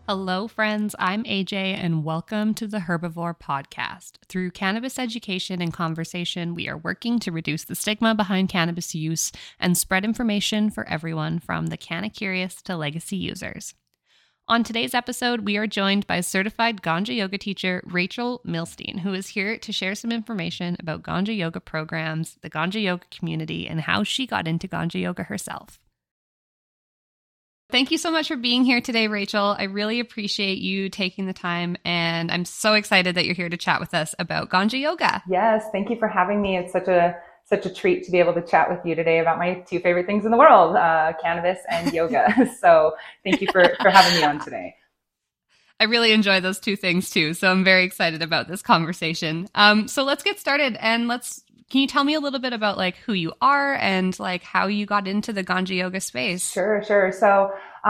Hello, friends. I'm AJ, and welcome to the Herbivore Podcast. Through cannabis education and conversation, we are working to reduce the stigma behind cannabis use and spread information for everyone from the canna curious to legacy users. On today's episode, we are joined by certified Ganja Yoga teacher Rachel Milstein, who is here to share some information about Ganja Yoga programs, the Ganja Yoga community, and how she got into Ganja Yoga herself. Thank you so much for being here today, Rachel. I really appreciate you taking the time, and I'm so excited that you're here to chat with us about Ganja Yoga. Yes, thank you for having me. It's such a treat to be able to chat with you today about my two favorite things in the world, cannabis and yoga. So thank you for having me on today. I really enjoy those two things too, so I'm very excited about this conversation. So let's get started, and can you tell me a little bit about who you are and how you got into the Ganja Yoga space? Sure. So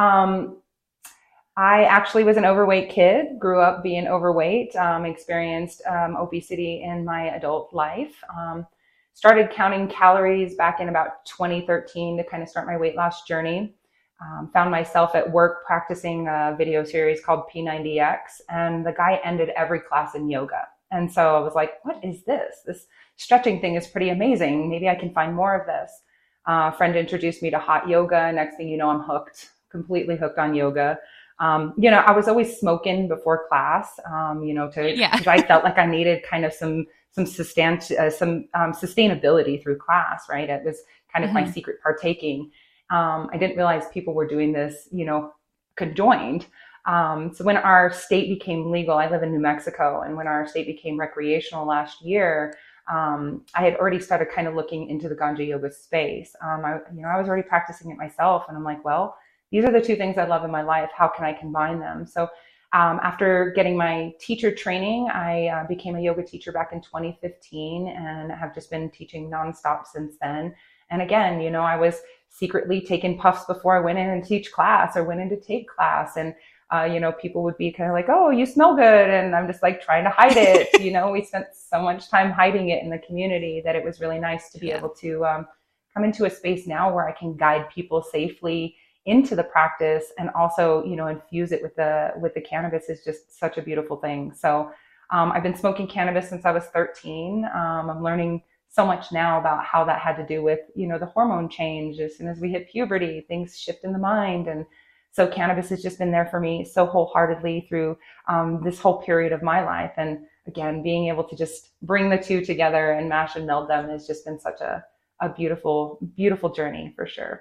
I actually was an overweight kid, grew up being overweight, experienced obesity in my adult life. Started counting calories back in about 2013 to kind of start my weight loss journey. Found myself at work practicing a video series called P90X, and the guy ended every class in yoga. And so I was like, what is this? This stretching thing is pretty amazing. Maybe I can find more of this. A friend introduced me to hot yoga. Next thing you know, I'm hooked, completely hooked on yoga. I was always smoking before class, because I felt like I needed kind of some sustainability through class, right? It was kind of my secret partaking. I didn't realize people were doing this, conjoined. So when our state became legal, I live in New Mexico, and when our state became recreational last year, I had already started kind of looking into the Ganja Yoga space. I was already practicing it myself, and I'm like, well, these are the two things I love in my life. How can I combine them? So after getting my teacher training, I became a yoga teacher back in 2015, and have just been teaching nonstop since then. And again, I was secretly taking puffs before I went in and teach class or went in to take class. And people would be kind of like, oh, you smell good. And I'm just trying to hide it. We spent so much time hiding it in the community that it was really nice to be able to come into a space now where I can guide people safely into the practice, and also, infuse it with the cannabis is just such a beautiful thing. So I've been smoking cannabis since I was 13. I'm learning so much now about how that had to do with, the hormone change. As soon as we hit puberty, things shift in the mind. And so cannabis has just been there for me so wholeheartedly through this whole period of my life. And again, being able to just bring the two together and mash and meld them has just been such a beautiful, beautiful journey for sure.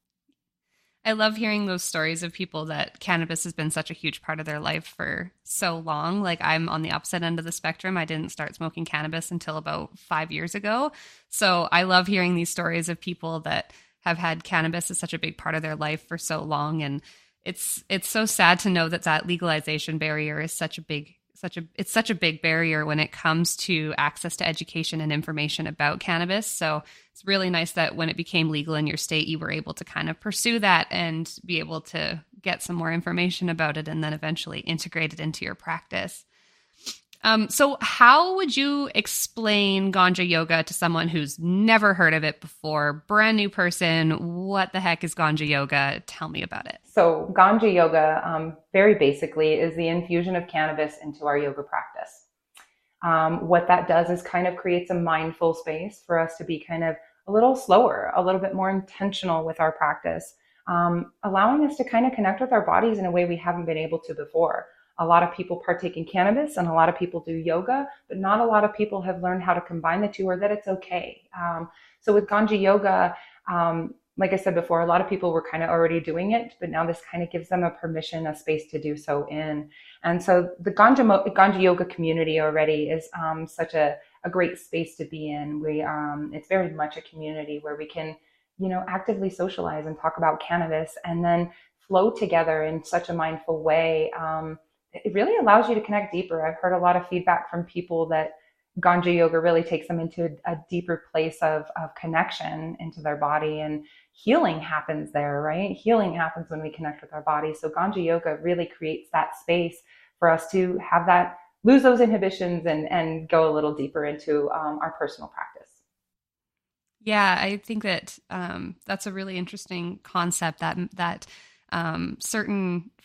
I love hearing those stories of people that cannabis has been such a huge part of their life for so long. I'm on the opposite end of the spectrum. I didn't start smoking cannabis until about 5 years ago. So I love hearing these stories of people that have had cannabis as such a big part of their life for so long. And it's so sad to know that legalization barrier is such a big barrier when it comes to access to education and information about cannabis. So it's really nice that when it became legal in your state, you were able to kind of pursue that and be able to get some more information about it and then eventually integrate it into your practice. So how would you explain Ganja Yoga to someone who's never heard of it before? Brand new person, what the heck is Ganja Yoga? Tell me about it. So Ganja Yoga, very basically, is the infusion of cannabis into our yoga practice. What that does is kind of creates a mindful space for us to be kind of a little slower, a little bit more intentional with our practice, allowing us to kind of connect with our bodies in a way we haven't been able to before. A lot of people partake in cannabis and a lot of people do yoga, but not a lot of people have learned how to combine the two, or that it's okay. So with Ganja Yoga, like I said before, a lot of people were kind of already doing it, but now this kind of gives them a permission, a space to do so in. And so the Ganja Yoga community already is such a great space to be in. It's very much a community where we can, actively socialize and talk about cannabis and then flow together in such a mindful way. It really allows you to connect deeper. I've heard a lot of feedback from people that Ganja Yoga really takes them into a deeper place of connection into their body, and healing happens there, right? Healing happens when we connect with our body. So Ganja Yoga really creates that space for us to have that, lose those inhibitions and go a little deeper into our personal practice. Yeah, I think that that's a really interesting concept that certain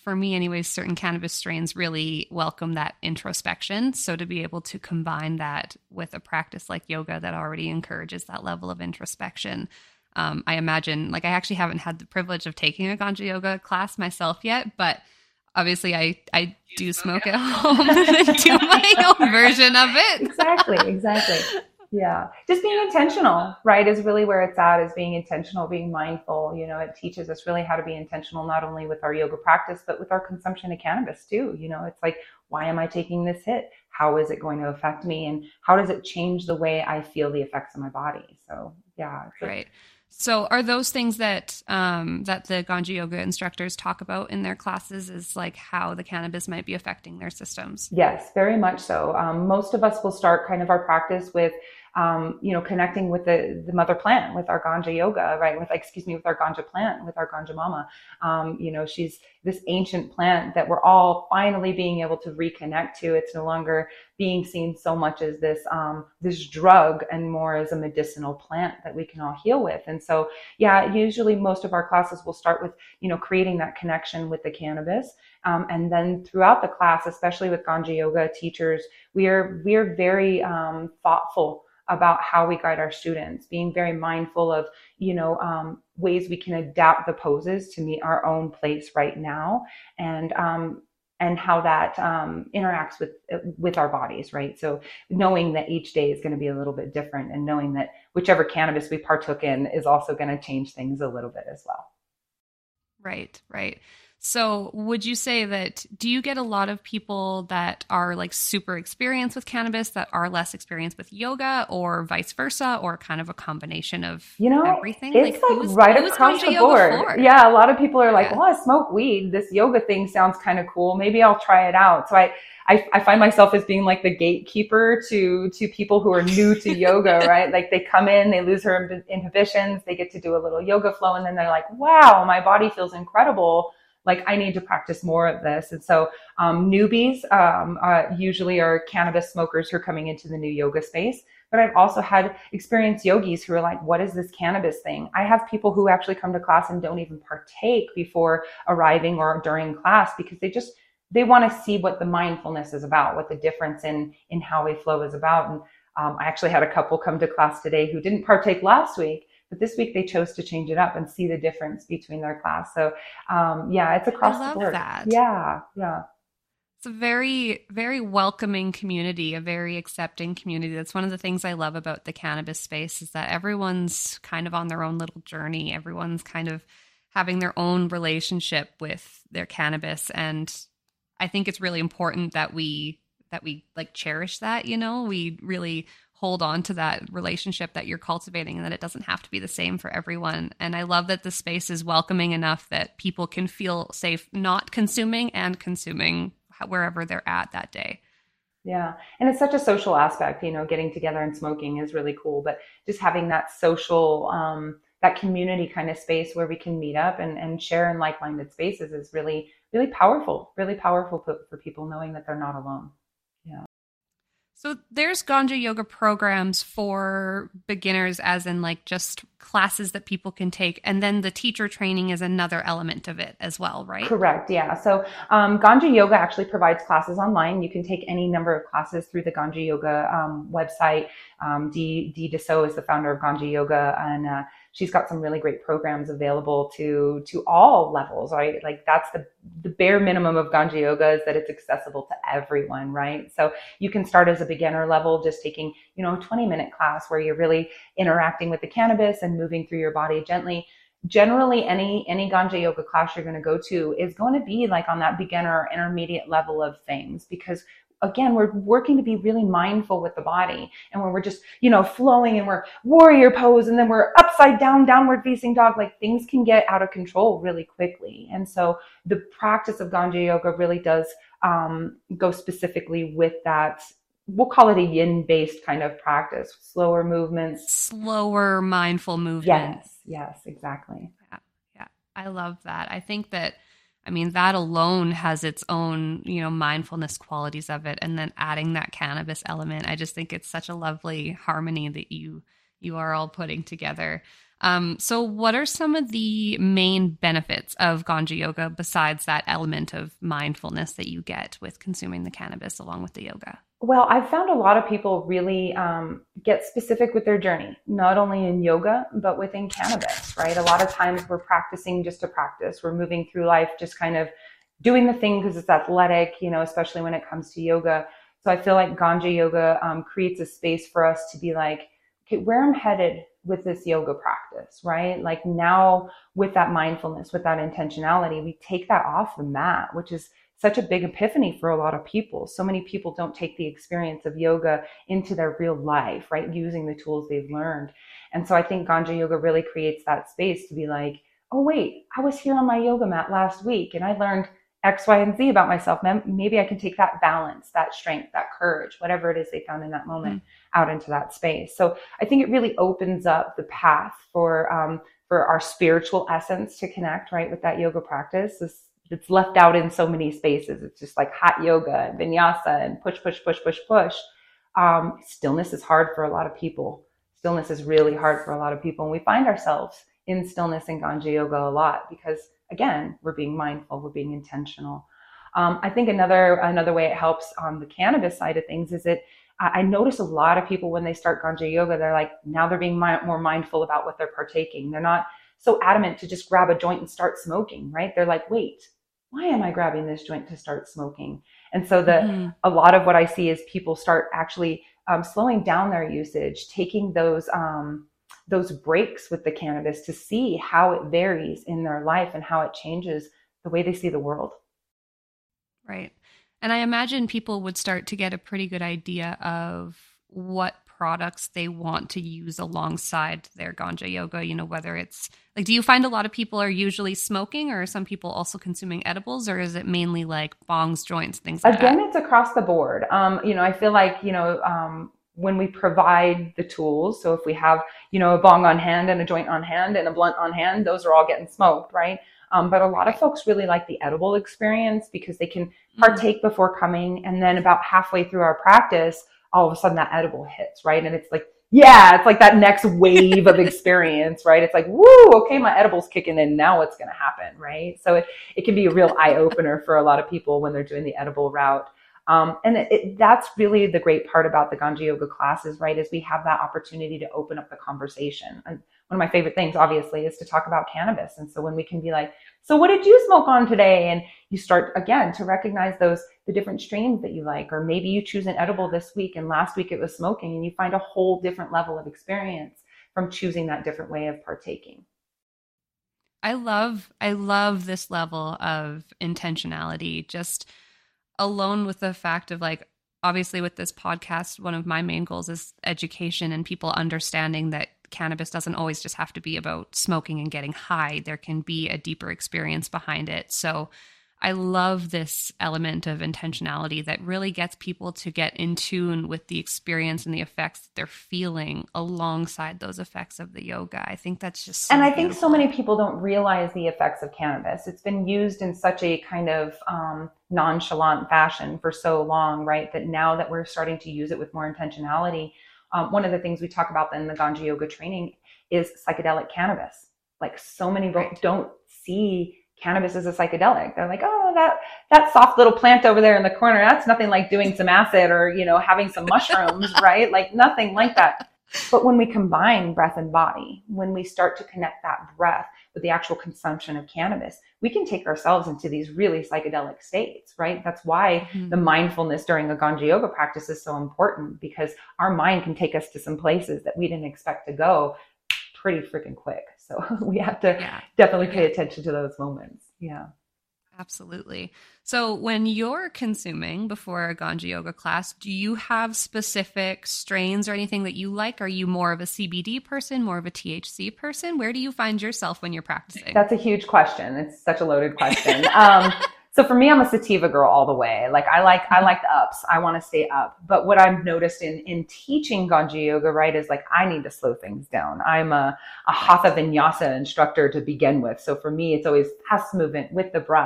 for me anyways, certain cannabis strains really welcome that introspection. So to be able to combine that with a practice like yoga that already encourages that level of introspection, I imagine, like, I actually haven't had the privilege of taking a Ganja yoga class myself yet, but obviously I do smoke at home and do my own version of it. Exactly. Yeah. Just being intentional, right, is really where it's at, is being intentional, being mindful. It teaches us really how to be intentional, not only with our yoga practice, but with our consumption of cannabis too. It's like, why am I taking this hit? How is it going to affect me? And how does it change the way I feel the effects of my body? So yeah. Right. So are those things that that the Ganja yoga instructors talk about in their classes, is like how the cannabis might be affecting their systems? Yes, very much so. Most of us will start kind of our practice with, connecting with the mother plant, with our Ganja yoga, right? With our Ganja plant, with our Ganja mama. She's this ancient plant that we're all finally being able to reconnect to. It's no longer being seen so much as this drug, and more as a medicinal plant that we can all heal with. And so, yeah, usually most of our classes will start with, creating that connection with the cannabis. And then throughout the class, especially with Ganja yoga teachers, we are very thoughtful about how we guide our students, being very mindful of, ways we can adapt the poses to meet our own place right now, and how that interacts with our bodies, right? So knowing that each day is going to be a little bit different, and knowing that whichever cannabis we partook in is also going to change things a little bit as well. Right. So would you say that, do you get a lot of people that are like super experienced with cannabis that are less experienced with yoga, or vice versa, or kind of a combination of everything? It's like right across the board. Yeah, a lot of people are like, well, I smoke weed. This yoga thing sounds kind of cool. Maybe I'll try it out. So I find myself as being like the gatekeeper to people who are new to yoga, right? Like, they come in, they lose their inhibitions, they get to do a little yoga flow, and then they're like, wow, my body feels incredible. Like, I need to practice more of this. And so newbies usually are cannabis smokers who are coming into the new yoga space. But I've also had experienced yogis who are like, what is this cannabis thing? I have people who actually come to class and don't even partake before arriving or during class, because they want to see what the mindfulness is about, what the difference in how we flow is about. And I actually had a couple come to class today who didn't partake last week, but this week they chose to change it up and see the difference between their class. So it's across the board. That. Yeah. It's a very, very welcoming community, a very accepting community. That's one of the things I love about the cannabis space, is that everyone's kind of on their own little journey. Everyone's kind of having their own relationship with their cannabis. And I think it's really important that we like cherish that, we really hold on to that relationship that you're cultivating, and that it doesn't have to be the same for everyone. And I love that the space is welcoming enough that people can feel safe not consuming and consuming wherever they're at that day. Yeah. And it's such a social aspect, getting together and smoking is really cool, but just having that social, that community kind of space where we can meet up and share in like-minded spaces is really, really powerful for people, knowing that they're not alone. Yeah. So there's Ganja yoga programs for beginners, as in like just classes that people can take. And then the teacher training is another element of it as well, right? Correct. Yeah. So Ganja yoga actually provides classes online. You can take any number of classes through the Ganja yoga website. Dee Deso is the founder of Ganja yoga, and she's got some really great programs available to all levels, right? Like, that's the bare minimum of Ganja yoga, is that it's accessible to everyone, right? So you can start as a beginner level, just taking, a 20-minute class where you're really interacting with the cannabis and moving through your body gently. Generally, any Ganja yoga class you're going to go to is going to be like on that beginner or intermediate level of things, because again, we're working to be really mindful with the body. And when we're just, flowing and we're warrior pose, and then we're upside down, downward facing dog, like, things can get out of control really quickly. And so the practice of Ganja yoga really does go specifically with that. We'll call it a yin-based kind of practice, slower movements. Slower, mindful movements. Yes, exactly. Yeah. I love that. I think that, that alone has its own, mindfulness qualities of it. And then adding that cannabis element, I just think it's such a lovely harmony that you you are all putting together. So what are some of the main benefits of Ganja Yoga besides that element of mindfulness that you get with consuming the cannabis along with the yoga? Well, I've found a lot of people really get specific with their journey, not only in yoga, but within cannabis, right? A lot of times we're practicing just to practice. We're moving through life just kind of doing the thing because it's athletic, especially when it comes to yoga. So I feel like Ganja Yoga creates a space for us to be like, okay, where I'm headed with this yoga practice, right? Like now with that mindfulness, with that intentionality, we take that off the mat, which is such a big epiphany for a lot of people. So many people don't take the experience of yoga into their real life, right? Using the tools they've learned. And so I think Ganja Yoga really creates that space to be like, oh, wait, I was here on my yoga mat last week and I learned X, Y, and Z about myself. Maybe I can take that balance, that strength, that courage, whatever it is they found in that moment out into that space. So I think it really opens up the path for our spiritual essence to connect, right, with that yoga practice. It's left out in so many spaces. It's just like hot yoga and vinyasa and push, push, push, push, push. Stillness is hard for a lot of people. Stillness is really hard for a lot of people. And we find ourselves in stillness and Ganja Yoga a lot because, again, we're being mindful, we're being intentional. I think another way it helps on the cannabis side of things is I notice a lot of people when they start Ganja Yoga, they're like, now they're being more mindful about what they're partaking. They're not so adamant to just grab a joint and start smoking, right? They're like, wait, why am I grabbing this joint to start smoking? And so a lot of what I see is people start actually slowing down their usage, taking those breaks with the cannabis to see how it varies in their life and how it changes the way they see the world. Right. And I imagine people would start to get a pretty good idea of what products they want to use alongside their Ganja Yoga, whether it's like, do you find a lot of people are usually smoking, or are some people also consuming edibles, or is it mainly like bongs, joints, things like that? Again, it's across the board. I feel like, when we provide the tools, so if we have, a bong on hand and a joint on hand and a blunt on hand, those are all getting smoked, right? But a lot of folks really like the edible experience because they can partake before coming. And then about halfway through our practice, all of a sudden that edible hits, right? And it's like, it's like that next wave of experience, right? It's like, woo, okay, my edible's kicking in. Now what's going to happen, right? So it can be a real eye opener for a lot of people when they're doing the edible route. And that's really the great part about the Ganja Yoga classes, right? Is we have that opportunity to open up the conversation. And one of my favorite things, obviously, is to talk about cannabis. And so when we can be like, so what did you smoke on today? And you start, again, to recognize the different strains that you like, or maybe you choose an edible this week and last week it was smoking, and you find a whole different level of experience from choosing that different way of partaking. I love this level of intentionality, just alone with the fact of like, obviously with this podcast, one of my main goals is education and people understanding that cannabis doesn't always just have to be about smoking and getting high. There can be a deeper experience behind it. So I love this element of intentionality that really gets people to get in tune with the experience and the effects that they're feeling alongside those effects of the yoga. I think that's just so And I beautiful. think so many people don't realize the effects of cannabis. It's been used in such a kind of nonchalant fashion for so long, right? That now that we're starting to use it with more intentionality, one of the things we talk about in the Ganja Yoga training is psychedelic cannabis. Like so many people don't see cannabis as a psychedelic. They're like, oh, that soft little plant over there in the corner, that's nothing like doing some acid or, having some mushrooms, right? Like nothing like that. But when we combine breath and body, when we start to connect that breath with the actual consumption of cannabis, we can take ourselves into these really psychedelic states, right? That's why the mindfulness during a Ganja Yoga practice is so important, because our mind can take us to some places that we didn't expect to go pretty freaking quick. So we have to definitely pay attention to those moments. Yeah. Absolutely. So when you're consuming before a Ganja Yoga class, do you have specific strains or anything that you like? Are you more of a CBD person, more of a THC person? Where do you find yourself when you're practicing? That's a huge question. It's such a loaded question. So for me, I'm a sativa girl all the way. Like I like the ups. I want to stay up. But what I've noticed in teaching Ganja Yoga, right, is like I need to slow things down. I'm a Hatha Vinyasa instructor to begin with. So for me, it's always fast movement with the breath.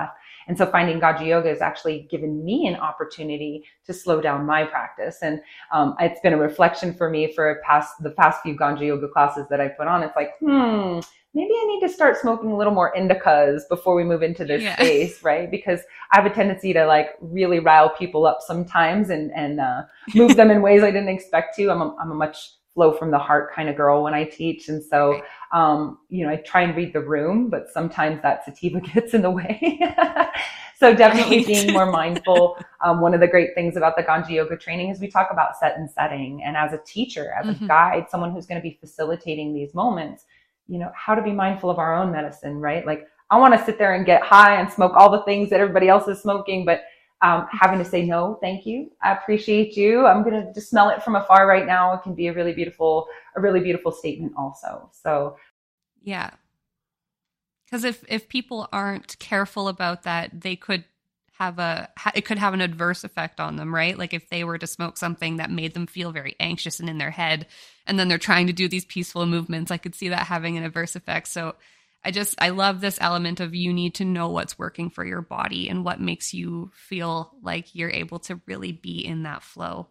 And so finding Ganja Yoga has actually given me an opportunity to slow down my practice. And it's been a reflection for me for the past few Ganja Yoga classes that I put on. It's like, maybe I need to start smoking a little more indicas before we move into this space, right? Because I have a tendency to like really rile people up sometimes and move them in ways I didn't expect to. I'm a much flow from the heart kind of girl when I teach. And so, I try and read the room, but sometimes that sativa gets in the way. So definitely being more mindful. One of the great things about the Ganja Yoga training is we talk about set and setting. And as a teacher, as a guide, someone who's going to be facilitating these moments, how to be mindful of our own medicine, right? Like I want to sit there and get high and smoke all the things that everybody else is smoking, but having to say, no, thank you. I appreciate you. I'm going to just smell it from afar right now. It can be a really beautiful statement also. So yeah. Because if people aren't careful about that, they could it could have an adverse effect on them, right? Like if they were to smoke something that made them feel very anxious and in their head, and then they're trying to do these peaceful movements, I could see that having an adverse effect. So I love this element of you need to know what's working for your body and what makes you feel like you're able to really be in that flow.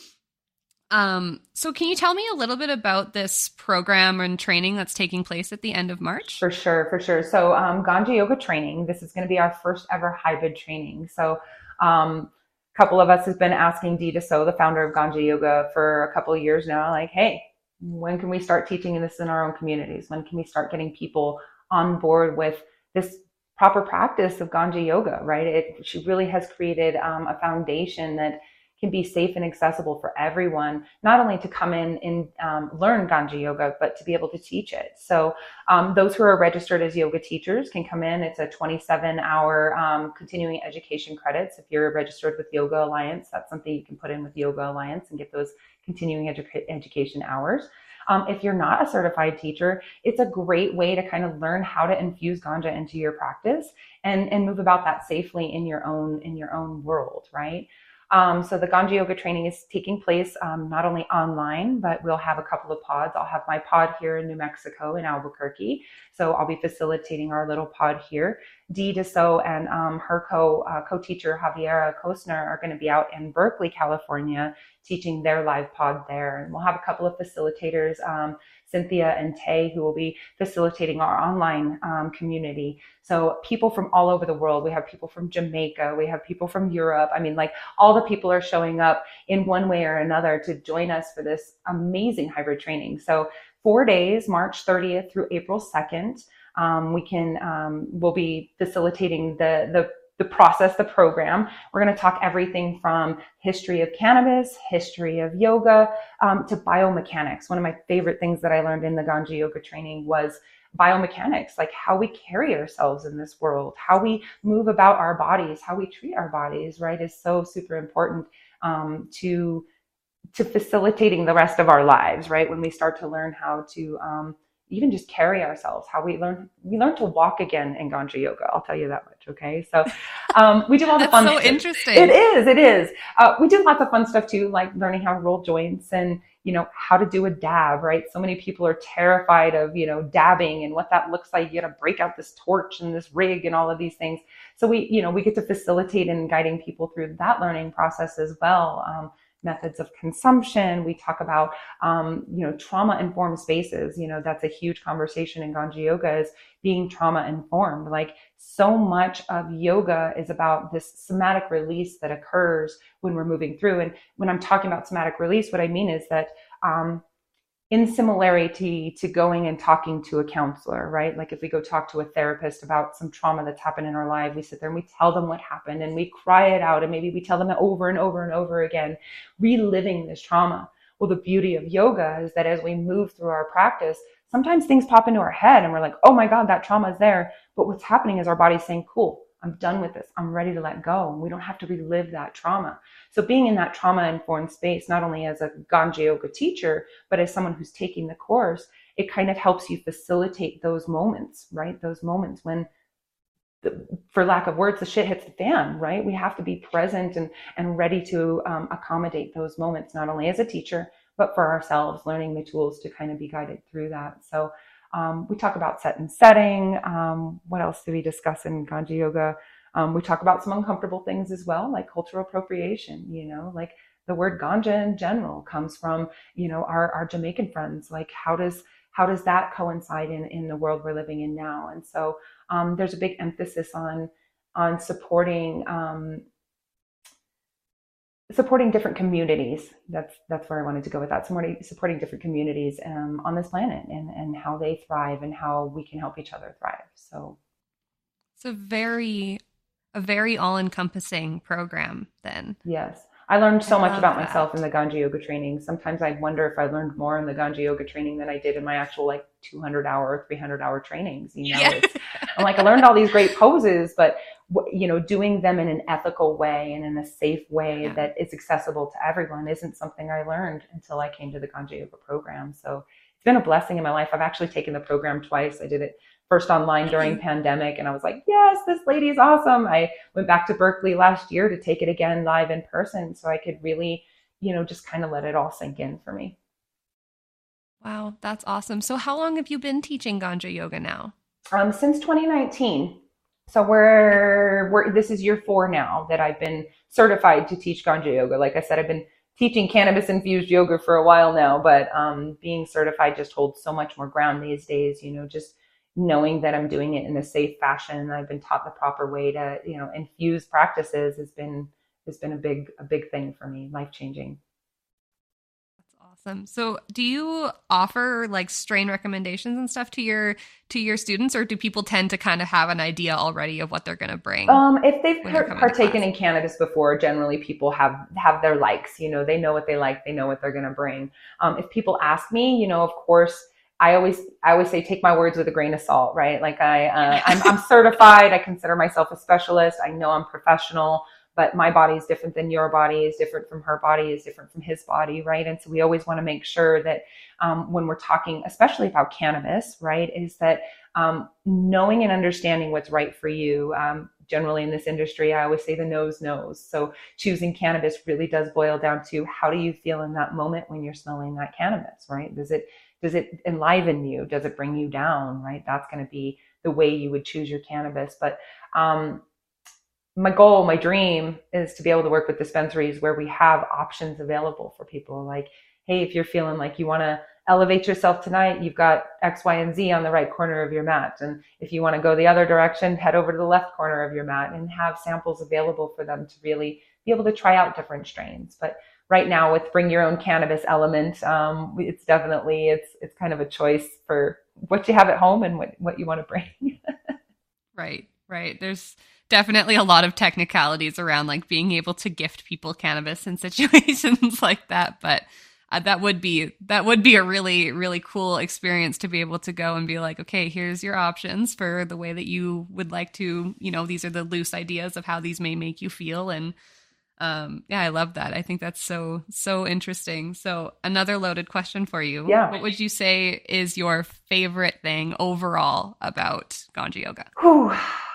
So can you tell me a little bit about this program and training that's taking place at the end of March? For sure. So Ganja Yoga training, this is going to be our first ever hybrid training. So a couple of us has been asking Dee Deso, the founder of Ganja Yoga, for a couple of years now, like, hey, when can we start teaching this in our own communities? When can we start getting people on board with this proper practice of Ganja Yoga, right? She really has created a foundation that can be safe and accessible for everyone, not only to come in and learn Ganja Yoga, but to be able to teach it. So those who are registered as yoga teachers can come in. It's a 27-hour continuing education credits. If you're registered with Yoga Alliance, that's something you can put in with Yoga Alliance and get those continuing education hours. If you're not a certified teacher, it's a great way to kind of learn how to infuse Ganja into your practice and move about that safely in your own world, right? So the Ganja Yoga training is taking place not only online, but we'll have a couple of pods. I'll have my pod here in New Mexico in Albuquerque. So I'll be facilitating our little pod here. Dee Deso and her co-teacher Javiera Kostner are going to be out in Berkeley, California, teaching their live pod there. And we'll have a couple of facilitators, Cynthia and Tay, who will be facilitating our online community. So people from all over the world. We have people from Jamaica. We have people from Europe. I mean, like all the people are showing up in one way or another to join us for this amazing hybrid training. So 4 days, March 30th through April 2nd. We'll be facilitating the process, the program. We're going to talk everything from history of cannabis, history of yoga, to biomechanics. One of my favorite things that I learned in the Ganja Yoga training was biomechanics, like how we carry ourselves in this world, how we move about our bodies, how we treat our bodies, right, is so super important to facilitating the rest of our lives, right? When we start to learn how to even just carry ourselves, how we learn to walk again in Ganja Yoga. I'll tell you that much. Okay. So, we do all the fun. That's so interesting. It is. We do lots of fun stuff too, like learning how to roll joints and, how to do a dab, right? So many people are terrified of, dabbing and what that looks like. You got to break out this torch and this rig and all of these things. So we get to facilitate and guiding people through that learning process as well. Methods of consumption. We talk about, trauma-informed spaces. That's a huge conversation in Ganja Yoga, is being trauma-informed. Like so much of yoga is about this somatic release that occurs when we're moving through. And when I'm talking about somatic release, what I mean is that in similarity to going and talking to a counselor, right? Like if we go talk to a therapist about some trauma that's happened in our life, we sit there and we tell them what happened and we cry it out. And maybe we tell them it over and over and over again, reliving this trauma. Well, the beauty of yoga is that as we move through our practice, sometimes things pop into our head and we're like, oh my God, that trauma is there. But what's happening is our body's saying, cool, I'm done with this. I'm ready to let go. And we don't have to relive that trauma. So being in that trauma-informed space, not only as a Ganja Yoga teacher, but as someone who's taking the course, it kind of helps you facilitate those moments, right? Those moments when, for lack of words, the shit hits the fan, right? We have to be present and ready to accommodate those moments, not only as a teacher, but for ourselves, learning the tools to kind of be guided through that. So we talk about set and setting. What else do we discuss in Ganja Yoga? We talk about some uncomfortable things as well, like cultural appropriation, like the word ganja in general comes from, our Jamaican friends. Like how does that coincide in the world we're living in now? And so there's a big emphasis on supporting different communities. That's where I wanted to go with that. Supporting different communities on this planet, and how they thrive and how we can help each other thrive. So it's a very all-encompassing program then. yes. I learned so much about that. myself in the Ganja Yoga training. Sometimes I wonder if I learned more in the Ganja Yoga training than I did in my actual 200-hour, 300-hour trainings. Yeah. I'm like, I learned all these great poses, but doing them in an ethical way and in a safe way that is accessible to everyone isn't something I learned until I came to the Ganja Yoga program. So it's been a blessing in my life. I've actually taken the program twice. I did it first online during pandemic, and I was like, yes, this lady is awesome. I went back to Berkeley last year to take it again live in person, so I could really, just kind of let it all sink in for me. Wow, that's awesome. So how long have you been teaching Ganja Yoga now? Since 2019. So this is year 4 now that I've been certified to teach Ganja Yoga. Like I said, I've been teaching cannabis infused yoga for a while now, but being certified just holds so much more ground these days. Just knowing that I'm doing it in a safe fashion, and I've been taught the proper way to, infuse practices has been a big thing for me, life changing. That's awesome. So do you offer strain recommendations and stuff to your students, or do people tend to kind of have an idea already of what they're going to bring? If they've partaken in cannabis before, generally people have their likes, they know what they like, they know what they're going to bring. If people ask me, of course, I always say, take my words with a grain of salt, right? Like I'm certified. I consider myself a specialist. I know I'm professional, but my body is different than your body, is different from her body, is different from his body, right? And so we always want to make sure that when we're talking, especially about cannabis, right, is that knowing and understanding what's right for you. Generally in this industry, I always say the nose knows. So choosing cannabis really does boil down to, how do you feel in that moment when you're smelling that cannabis, right? Does it enliven you? Does it bring you down, right? That's going to be the way you would choose your cannabis. But my goal, my dream is to be able to work with dispensaries where we have options available for people. Like, hey, if you're feeling like you want to elevate yourself tonight, you've got X, Y, and Z on the right corner of your mat. And if you want to go the other direction, head over to the left corner of your mat, and have samples available for them to really be able to try out different strains. But right now, with bring your own cannabis element, it's definitely, it's kind of a choice for what you have at home and what you want to bring. Right. There's definitely a lot of technicalities around being able to gift people cannabis in situations like that. But that would be a really, really cool experience to be able to go and be like, okay, here's your options for the way that you would like to, these are the loose ideas of how these may make you feel. And I love that. I think that's so interesting. So another loaded question for you. Yeah. What would you say is your favorite thing overall about Ganja Yoga? Whew.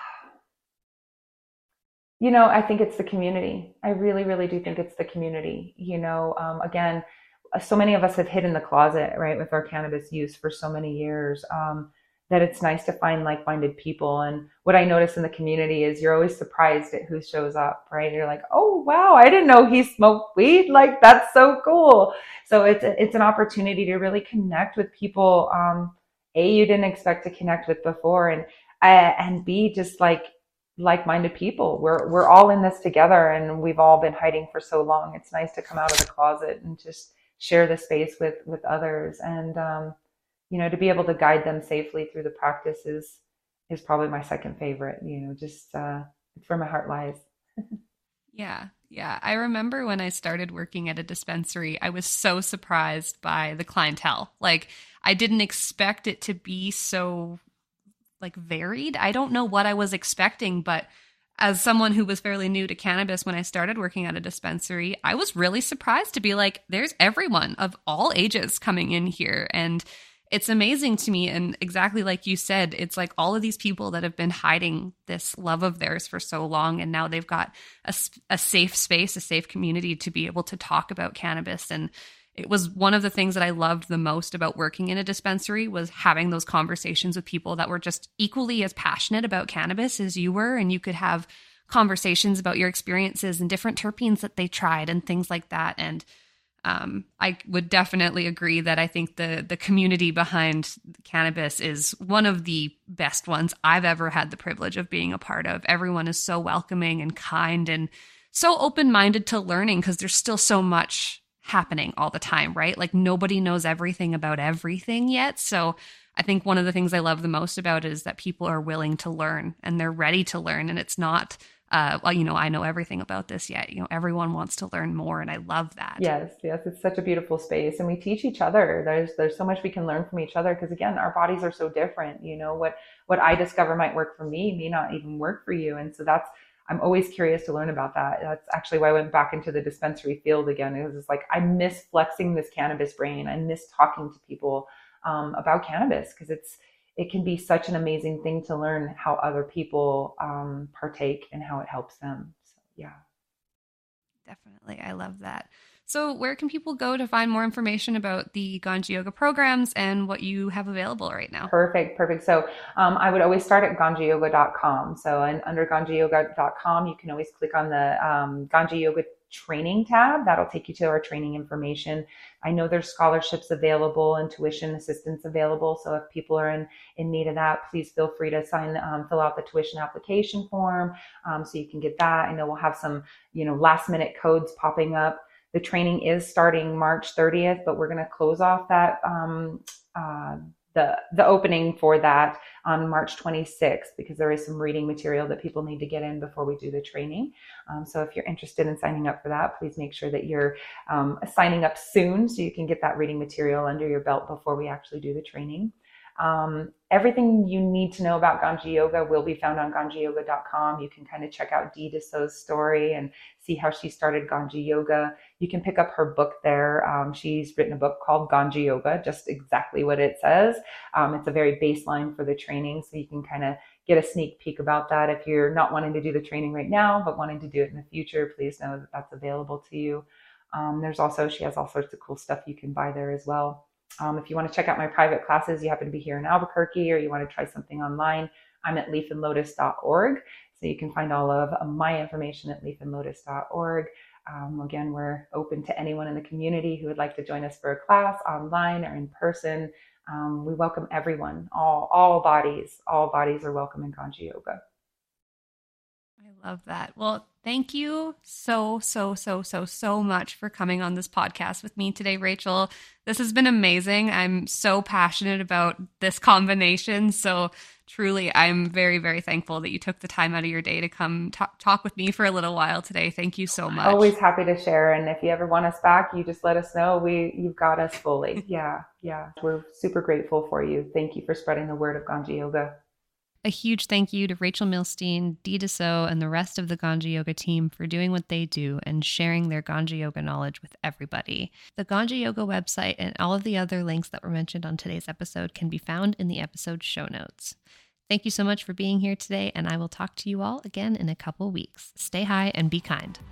I think it's the community. I really, really do think it's the community. Again, so many of us have hid in the closet, right, with our cannabis use for so many years, that it's nice to find like-minded people. And what I notice in the community is you're always surprised at who shows up, right? You're like, oh, wow, I didn't know he smoked weed. Like, that's so cool. So it's an opportunity to really connect with people, you didn't expect to connect with before, and B, just like-minded people. We're all in this together, and we've all been hiding for so long. It's nice to come out of the closet and just share the space with others, and to be able to guide them safely through the practice is probably my second favorite. Just it's where my heart lies. Yeah. I remember when I started working at a dispensary, I was so surprised by the clientele. I didn't expect it to be so varied. I don't know what I was expecting, but as someone who was fairly new to cannabis when I started working at a dispensary, I was really surprised to be like, there's everyone of all ages coming in here. And it's amazing to me. And exactly like you said, it's like all of these people that have been hiding this love of theirs for so long. And now they've got a safe space, a safe community to be able to talk about cannabis. And it was one of the things that I loved the most about working in a dispensary, was having those conversations with people that were just equally as passionate about cannabis as you were. And you could have conversations about your experiences and different terpenes that they tried and things like that. And I would definitely agree that I think the community behind cannabis is one of the best ones I've ever had the privilege of being a part of. Everyone is so welcoming and kind and so open-minded to learning, because there's still so much happening all the time, right? Like nobody knows everything about everything yet. So I think one of the things I love the most about it is that people are willing to learn and they're ready to learn. And it's not, well, I know everything about this yet. Everyone wants to learn more. And I love that. Yes. It's such a beautiful space. And we teach each other. There's so much we can learn from each other. Because again, our bodies are so different. What I discover might work for me may not even work for you. And so I'm always curious to learn about that. That's actually why I went back into the dispensary field again. It was just like, I miss flexing this cannabis brain. I miss talking to people about cannabis, because it can be such an amazing thing to learn how other people partake and how it helps them. So, yeah. Definitely. I love that. So where can people go to find more information about the Ganji Yoga programs and what you have available right now? Perfect. So I would always start at ganjiyoga.com. So under ganjiyoga.com, you can always click on the Ganji Yoga training tab. That'll take you to our training information. I know there's scholarships available and tuition assistance available. So if people are in need of that, please feel free to fill out the tuition application form so you can get that. I know we'll have some, last minute codes popping up. The training is starting March 30th, but we're going to close off that the opening for that on March 26th, because there is some reading material that people need to get in before we do the training. So if you're interested in signing up for that, please make sure that you're signing up soon so you can get that reading material under your belt before we actually do the training. Everything you need to know about Ganji Yoga will be found on ganjiyoga.com. You can kind of check out Dee Deso's story and see how she started Ganji Yoga. You can pick up her book there. She's written a book called Ganji Yoga, just exactly what it says. It's a very baseline for the training, so you can kind of get a sneak peek about that. If you're not wanting to do the training right now, but wanting to do it in the future, please know that that's available to you. She has all sorts of cool stuff you can buy there as well. If you want to check out my private classes, you happen to be here in Albuquerque, or you want to try something online, I'm at leafandlotus.org. So you can find all of my information at leafandlotus.org. Again, we're open to anyone in the community who would like to join us for a class online or in person. We welcome everyone. All bodies are welcome in Ganji Yoga. I love that. Well, thank you so much for coming on this podcast with me today, Rachel. This has been amazing. I'm so passionate about this combination. So truly, I'm very, very thankful that you took the time out of your day to come talk with me for a little while today. Thank you so much. Always happy to share. And if you ever want us back, you just let us know. You've got us fully. Yeah. We're super grateful for you. Thank you for spreading the word of Ganji Yoga. A huge thank you to Rachel Milstein, Dee Deso, and the rest of the Ganji Yoga team for doing what they do and sharing their Ganji Yoga knowledge with everybody. The Ganji Yoga website and all of the other links that were mentioned on today's episode can be found in the episode show notes. Thank you so much for being here today, and I will talk to you all again in a couple weeks. Stay high and be kind.